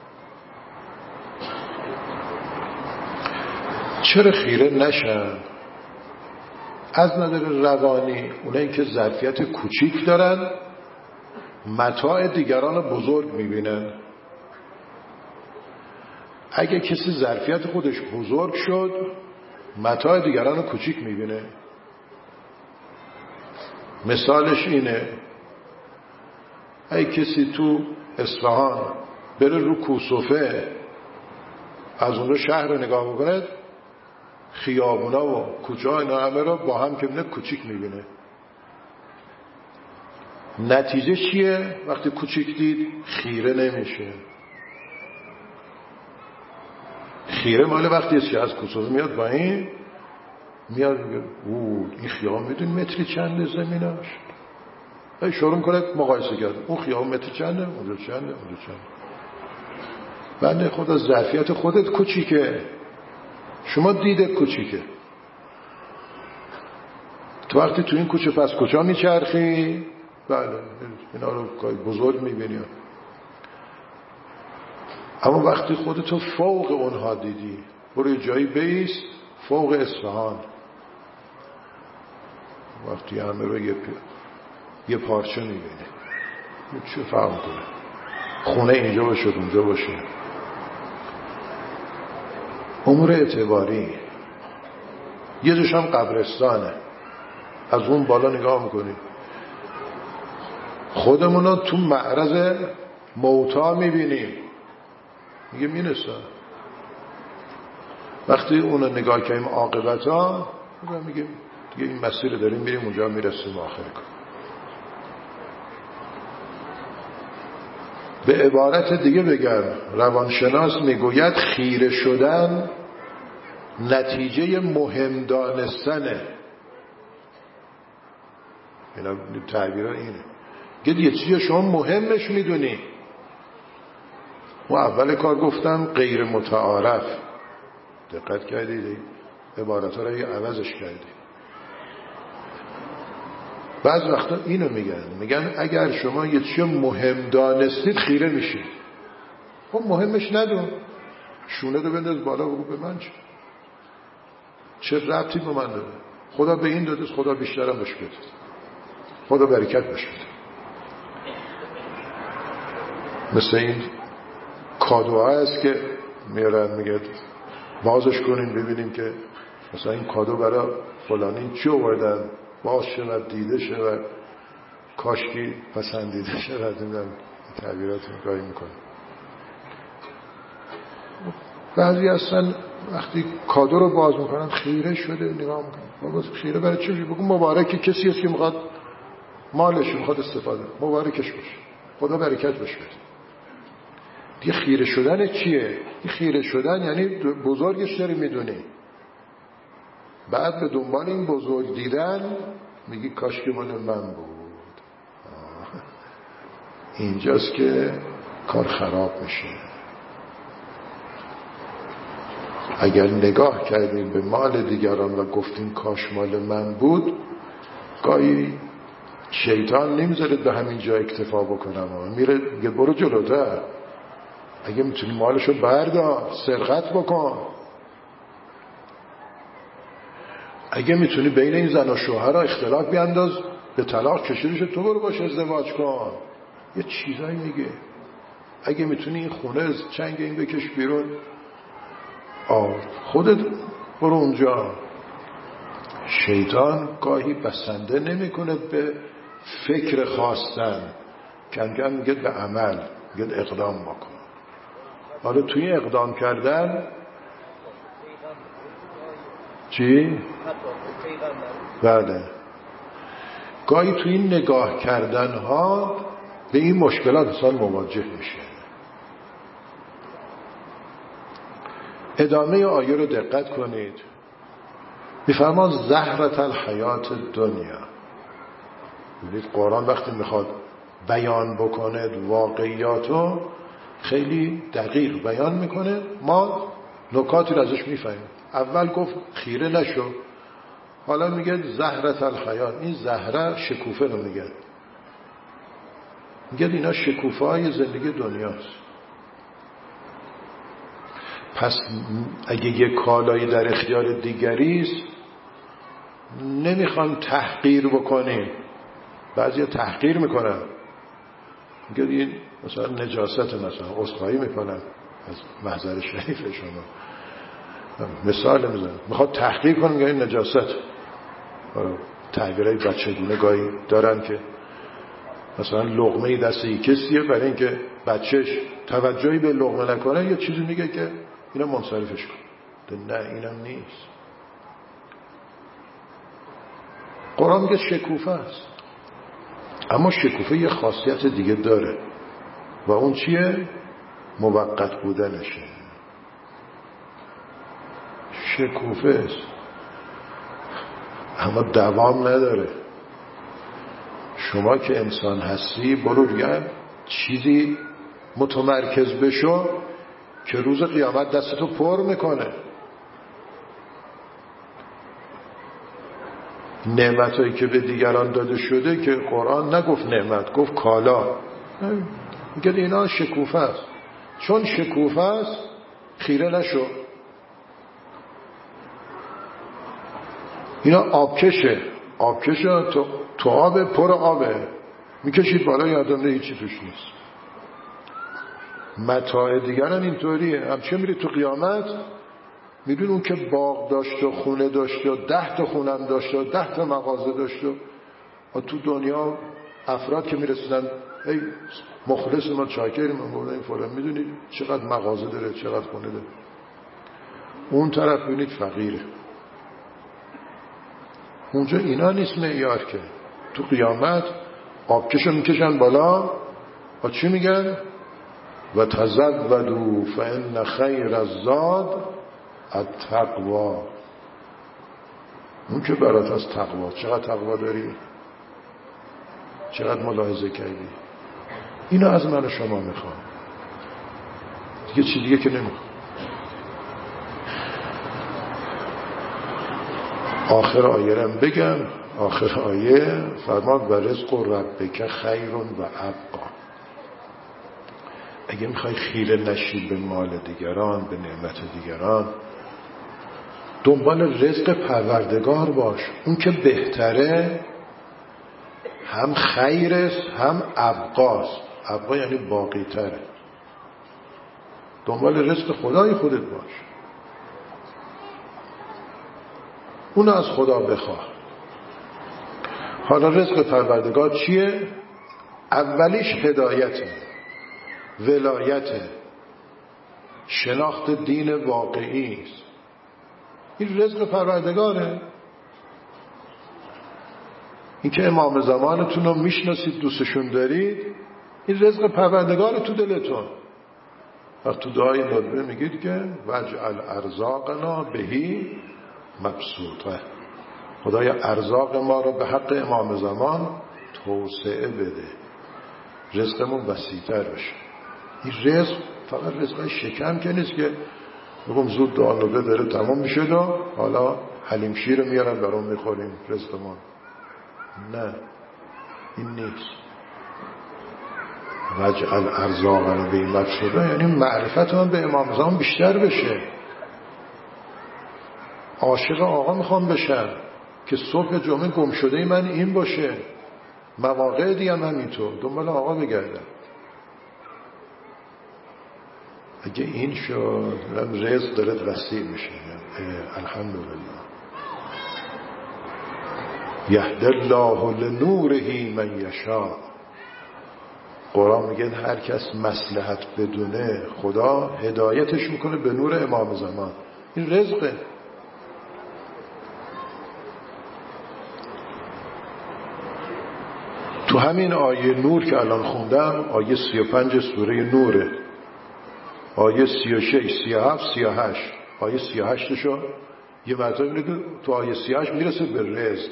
چرا خیره نشن؟ از نظر روانی اونایی که ظرفیت کوچیک دارن متاع دیگران رو بزرگ میبینن. اگه کسی ظرفیت خودش بزرگ شد متاع دیگران رو کوچیک میبینه. مثالش اینه، اگه کسی تو اصفهان بره رو کوسوفه از اون رو شهر رو نگاه بکنه، خیابونا و کوچه ها اینا همه رو با هم که بینه کوچیک میبینه. نتیجه چیه؟ وقتی کوچیک دید خیره نمیشه. خیره مال وقتی است که از کوسوفه میاد با این میاد میگه اوه این خیابون میدونی متری چنده زمیناش؟ ای شروع کنه مقایسه کرد، اون خیابون متر چنده، اونجا چنده، اونجا چنده. بنده خدا ظرفیت خودت کوچیکه، شما دیدت کوچیکه. تو وقتی تو این کوچه پس کوچه میچرخی، بله اینا رو بزرگ میبینی، اما وقتی خودتو فوق اونها دیدی، برو جایی بیست فوق اصفهان، وقتی همه رو یه, یه پارچه میبینی، چه فهم کنه؟ خونه اینجا باشه اونجا باشه. امور اعتباری. یه جاش هم قبرستانه، از اون بالا نگاه میکنیم خودمونو تو معرض موتا میبینیم، میگه مینسا. وقتی اونو نگاه کنیم عاقبت ها میگیم دیگه این مسیر داریم میریم اونجا میرسیم آخر کن. به عبارت دیگه بگم روانشناس میگوید خیره شدن نتیجه مهم دانستنه. اینا تعبیر اینه، گه یه چیزی شما مهمش میدونی. و اول کار گفتم غیر متعارف، دقت کردید عبارت ها رو عوضش کردید. بعض وقتا اینو میگن میگن اگر شما یه چیز مهم دانستید خیره میشید. خب مهمش ندون، شونه رو بنداز بالا بگو به من چه چه ربطی به من داره؟ خدا به این داده، خدا بیشترم بهش بده، خدا برکت بهش بده. مثل این کادوها است که میارن میگه بازش کنیم ببینیم که مثلا این کادو برای فلانی چی آوردن، باز شود دیده شود کاشکی پسندیده شود. نمیدونم تعبیرات گاهی میکنه. بعضی هستن وقتی کادو رو باز میکنن خیره شده نگاه میکنن. بابا خیره برای چی؟ بگو مبارکی کسی است که میخواد مالش میخواد استفاده، مبارکش باشه، خدا برکت بشه. دیگه خیره شدن چیه؟ این خیره شدن یعنی بزرگش داری میدونی، بعد به دنبال این بزرگ دیدن میگی کاش که مال من بود. اینجاست که کار خراب میشه. اگر نگاه کردیم به مال دیگران و گفتیم کاش مال من بود، گاهی شیطان نمیذاره به همین جا اکتفا بکنم، میره میگه برو جلوتر، اگه میتونی مالشو بردار سرقت بکن، اگه میتونی بین این زن و شوهر اختلاف بیانداز به طلاق کشیدش تو برو باش ازدواج کن، یه چیزایی میگه. اگه میتونی این خونه از چنگ این بکش بیرون، آه خودت برو اونجا. شیطان گاهی بسنده نمیکنه به فکر خواستن، کم کم میگه به عمل، میگه اقدام بکن. حالا توی اقدام کردن چی؟ بله، گاهی توی این نگاه کردن ها به این مشکلات انسان مواجه میشه. ادامه آیه رو دقت کنید. میفرمان زهرة الحیات دنیا. ببینید قرآن وقتی میخواد بیان بکنه واقعیاتو خیلی دقیق بیان میکنه، ما نکاتی رو ازش میفهمیم. اول گفت خیره نشو، حالا میگه زهرة الحیات. این زهره شکوفه رو میگه، میگه اینا شکوفه های زندگی دنیاست. پس اگه یه کالایی در اختیار دیگریست نمیخوام تحقیر بکنیم. بعضی تحقیر میکنن، میگه این مثلا نجاست، مثلا عذرخواهی میکنن از محضر شریف شما، مثال میزنم، میخواد تحقیر کنه میگه این نجاست. تعبیرهای بچگونه گاهی دارن که مثلا لقمه دست یکیه، برای اینکه بچهش توجهی به لقمه نکنه یه چیزی میگه که اینا منصرفش کن. نه اینم نیست. قرآن میگه شکوفه است، اما شکوفه یه خاصیت دیگه داره و اون چیه؟ موقت بودنشه. شکوفه است اما دوام نداره. شما که انسان هستی برو روی چیزی متمرکز بشو که روز قیامت دستتو پر میکنه. نعمتایی که به دیگران داده شده که قرآن نگفت نعمت، گفت کالا، میگه اینا شکوفه است. چون شکوفه است خیره نشو. اینا آبکشه، آبکشه تو, تو آب پر آبه، میکشید بالا یادم نه هیچی توش نیست. متاع دیگران اینطوریه، هم چه میری تو قیامت میدون اون که باغ داشت و خونه داشت و ده تا خونم داشت و ده تا مغازه داشت و تو دنیا افراد که میرسیدن ای مخلص ما چاکریم ما گفتن این فلان میدونید چقدر مغازه داره چقدر خونه داره. اون طرف ببینید فقیره. اونجا اینا نیست معیار که تو قیامت آبکشو میکشن بالا و چی میگن؟ و تزودوا فان خیر الزاد التقوا. اون که برات از تقوا. چقدر تقوا داری؟ چقدر ملاحظه کردی؟ اینو از من و شما میخوام، دیگه چی دیگه که نمیخوام. آخر آیه رم بگم. آخر آیه فرماد و رزق ربک خیر و ابقا. اگه میخوای خیره نشی به مال دیگران، به نعمت دیگران، دنبال رزق پروردگار باش. اون که بهتره، هم خیرست هم ابقاست. ابقا یعنی باقی تره. دنبال رزق خدای خودت باش، اون از خدا بخواه. حالا رزق پروردگار چیه؟ اولیش هدایته، ولایته، شناخت دین واقعی است. این رزق پروردگاره. این که امام زمانتون رو میشناسید، دوستشون دارید، این رزق پروردگار تو دلتون. وقت تو دعای ندبه میگید که وجعل ارزاقنا بهی مبسوطه. خدای ارزاق ما رو به حق امام زمان توسعه بده، رزقمون وسیع‌تر بشه. این رزق فقط رزق شکم که نیست که بگم زود دعا ندبه داره تمام میشه و حالا حلیم شیر میارن برام میخوریم رزقمون. نه، این نیست. وجعل ارزاقنا بهی مبسوطه یعنی معرفت من به امام زمان بیشتر بشه. عاشق آقا میخوام بشم که صبح جمعه گم شده من این باشه، مواقع دیگه هم همینطور دنبال آقا بگردم. اگه این شد رزق داره وسیع میشه. الحمدلله. یهدی الله لنوره من یشاء. قرآن میگه هر کس مصلحت بدونه خدا هدایتش میکنه به نور امام زمان. این رزقه. تو همین آیه نور که الان خوندم، آیه سی و پنج سوره نوره، آیه سی و شش، سی و هفت، سی و هشت، آیه سی و هشتشو یه مرتبه میگه تو آیه سی و هشت میرسه به رزق.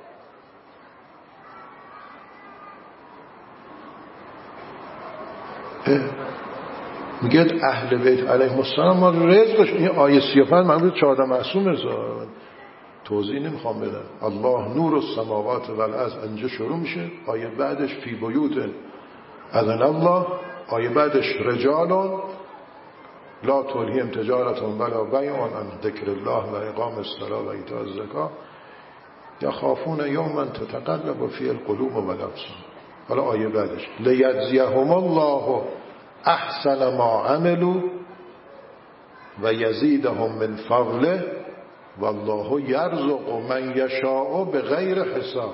میگه اهل بیت علیهم السلام ما رزقش. این آیه سی و پنج مربوط به چهارده معصومه، توضیح نمیخوام بدم. الله نور السماوات والارض اینجا شروع میشه. آیه بعدش فی بیوت اذن الله. آیه بعدش رجال لا تلهیهم تجارت ولا بیع عن ذکر الله و اقام الصلاة و ایتاء الزکات یخافون یوما تتقلب فیه القلوب والابصار. حالا آیه بعدش لیجزیهم الله احسن ما عملوا و یزیدهم من فضله والله یرزق من یشاء بغیر حساب.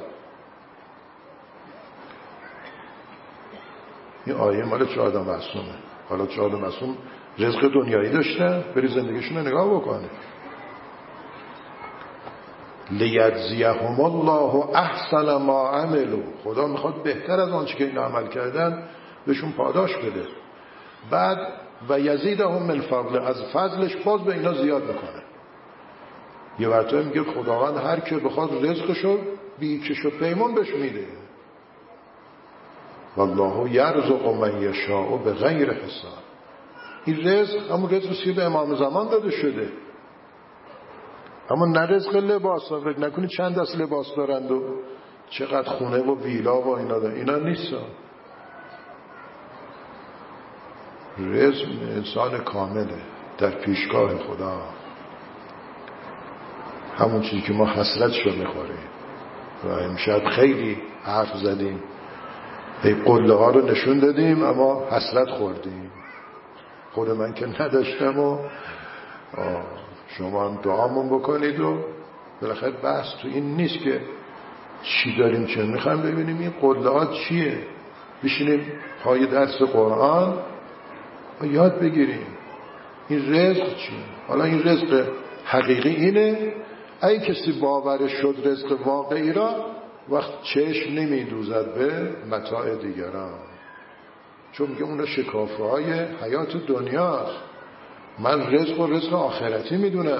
این آیه مال چهارده معصومه. حالا چهارده معصوم رزق دنیایی داشتن، بری زندگیشون رو نگاه بکنه. لیجزیهم الله احسن ما عملوا. خدا میخواد بهتر از آنچه که اینا عمل کردن بهشون پاداش بده. بعد و یزیدهم من فضله، از فضلش باز به اینا زیاد میکنه. یه مرتبه میگه خداوند هر که بخواد رزقشو بی کش و پیمان بهش میده. والله یرزق من یشاء بغیر حساب. این رزق همون رزق که به امام زمان داده شده، اما نه رزق لباس. فکر نکنید چند دست لباس دارند و چقدر خونه و ویلا و اینا دارند. اینا نیست. رزق انسان کامله در پیشگاه خدا، همون چیزی که ما حسرتشو میخوریم. و امشب خیلی حرف زدیم، هی قله ها رو نشون دادیم اما حسرت خوردیم. خود من که نداشتم و شما هم دعامون بکنید و بالاخره بحث تو این نیست که چی داریم چه میخوایم ببینیم این قلهات چیه، بشینیم پای درس قرآن و یاد بگیریم این رزق چیه. حالا این رزق حقیقی اینه، ای کسی باورش شد رزق واقعی را وقت چشم نمیدوزد به متاع دیگران، چون میگه اون شکافه های حیات دنیاست، من رزق و رزق آخرتی میدونم،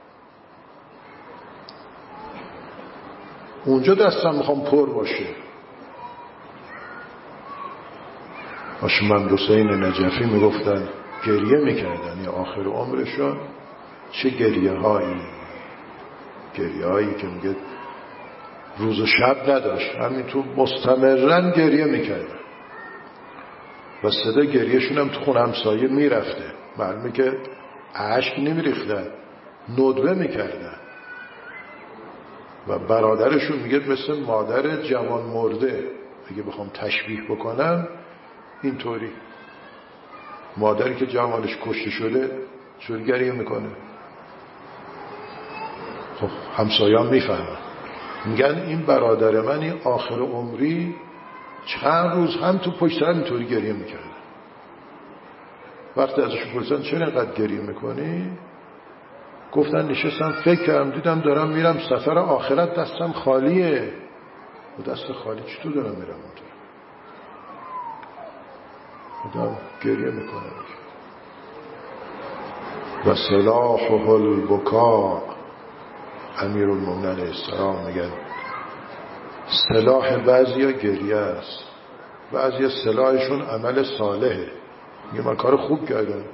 اونجا دستم میخوام پر باشه. هاشمند حسین نجفی میگفتن گریه میکردن یا آخر عمرشون، چه گریه هایی، گریه هایی که میگه روز و شب نداشت، همین تو مستمرن گریه میکردن و صدا گریهشون هم تو خون همسایه میرفته، معلومه که اشک نمیریختن، ندبه میکردن و برادرشون میگه مثل مادر جوان مرده، اگه بخوام تشبیه بکنم اینطوری، مادری که جوانش کشته شده چون گریه میکنه. خب همسایه هم میفهمن، میگن این برادر من این آخر عمری چند روز هم تو پشت سر اینطوری گریه میکرد. وقتی ازش پرسیدن چرا اینقدر گریه میکنی؟ گفتن نشستم فکر کردم دیدم دارم میرم سفر آخرت، دستم خالیه. و دست خالی چطور دارم میرم اونجا؟ آدم گریه میکنه. و سلاحه البکا، امیرالمومنین علیه السلام میگن سلاح بعضیا گریه است، بعضیا سلاحشون عمل صالحه، میگه من کار خوب کردم.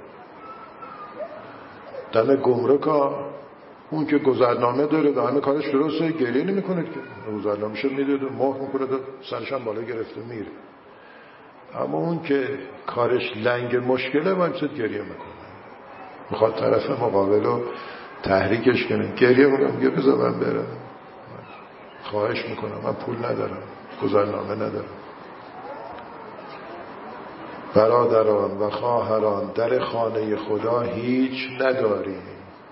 دم گمرک ها اون که گذرنامه داره و همه کارش درسته گریه نمی کنه که، گذرنامه‌شو میده و مهر میکنه و سرش هم بالا گرفته میره. اما اون که کارش لنگ مشکله باید گریه میکنه، میخواد طرف مقابل رو تحریکش کنه، گریه میکنه، میگه بذار من برم، خواهش میکنم من پول ندارم، گذرنامه ندارم. برادران و خواهران در خانه خدا هیچ نداریم.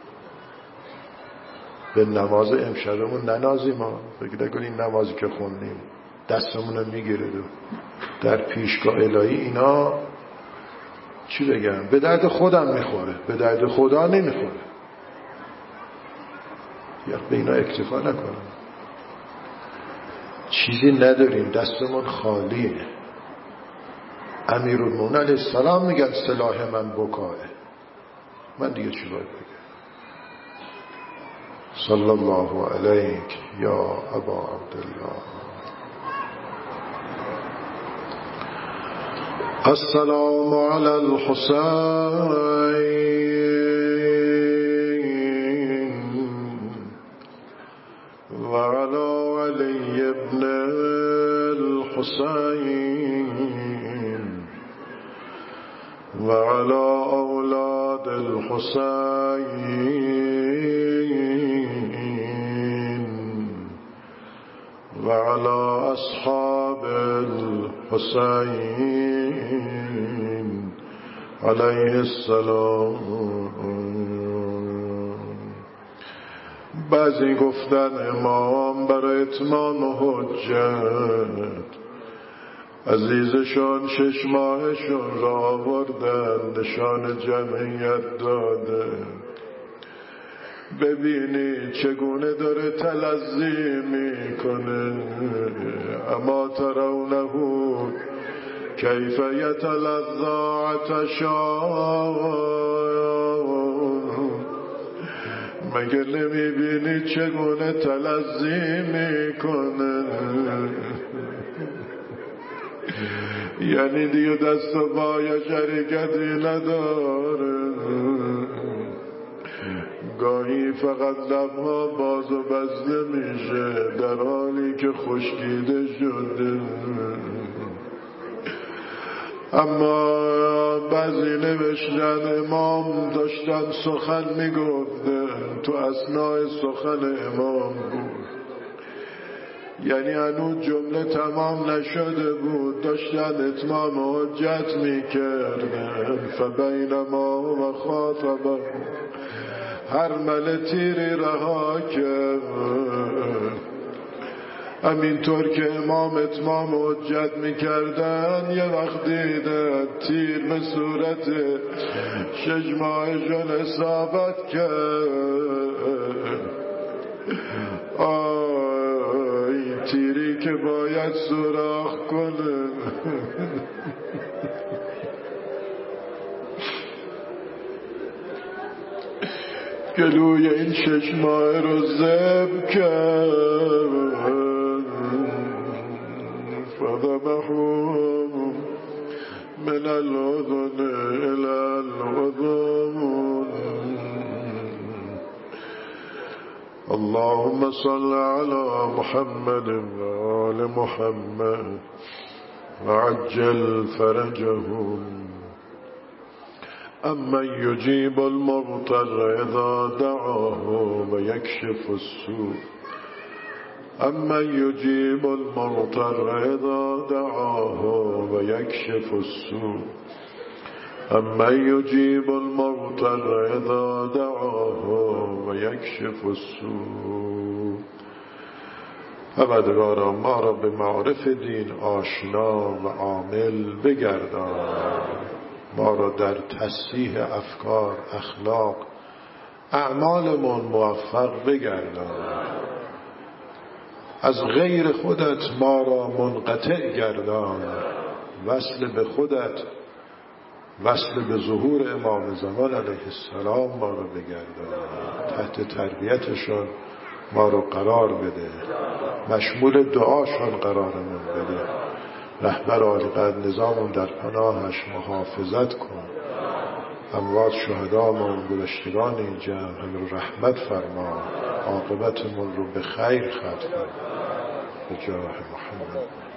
به نماز امشبمون ننازیم ما، فکر نکنین نمازی که خوندیم دستمون رو میگیره و در پیشگاه الهی اینا چی بگم به درد خودم میخوره، به درد خدا نمیخوره. یا به اینا اکتفا نکنم، چیزی نداریم، دستمون خالیه. امیرالمومنین علیه السلام میگن سلاح من بکاه، من دیگه چی باید بگم؟ صلی الله علیک یا ابا عبدالله. السلام علی الحسین و علی علی ابن الحسین و علی اولاد الحسین و علی اصحاب الحسین علیه السلام. بعضی گفتن امام برای اتمام حجت عزیزشان شش ماهشون را آوردن، نشان جمعیت داده. ببینی چگونه داره تلظی میکنه، اما ترونه کیف یتلظی عطشا، مگه نمیبینی چگونه تلظی میکنه؟ یعنی دیگه دست و پای شریکتی نداره، گاهی فقط لبها باز و بسته میشه در حالی که خشکیده شده. اما بعضی نوشتن امام داشتن سخن میگفتن، تو اثناء سخن امام بود، یعنی هنوز جمله تمام نشده بود، داشتن اتمام حجت میکردن. فبینما و خاطبه هر مل تیری رها کرد. همینطور که امام اتمام حجت میکردن یه وقت دیدن تیر به صورت شش ماهشون اصابت کرد. آی تیری که باید سوراخ کنه. گلوی این شش ماه رو زب کرد. فذبحوه من الأذن إلى الأذن. اللهم صل على محمد وآل محمد وعجل فرجهم. أمن يجيب المضطر إذا دعاه ويكشف السوء. أمن يجيب المضطر إذا دعاه ويكشف السوء. أمن يجيب المضطر إذا دعاه ويكشف السوء. پروردگارا ما را به معارف دین آشنا و عامل بگردان. ما را در تصحیح افکار، اخلاق، اعمالمون موفق بگردان. از غیر خودت ما را منقطع گردان. وصل به خودت، وصل به ظهور امام زمان علیه السلام ما را بگردان. تحت تربیتشون ما را قرار بده. مشمول دعاشون قرارمون بده. رهبر عالیقدر نظامون در پناهش محافظت کن. اموات شهدامون، گذشتگان این جمع همه رو رحمت فرما. عاقبتمون رو به خیر ختم کن. به جاه محمد.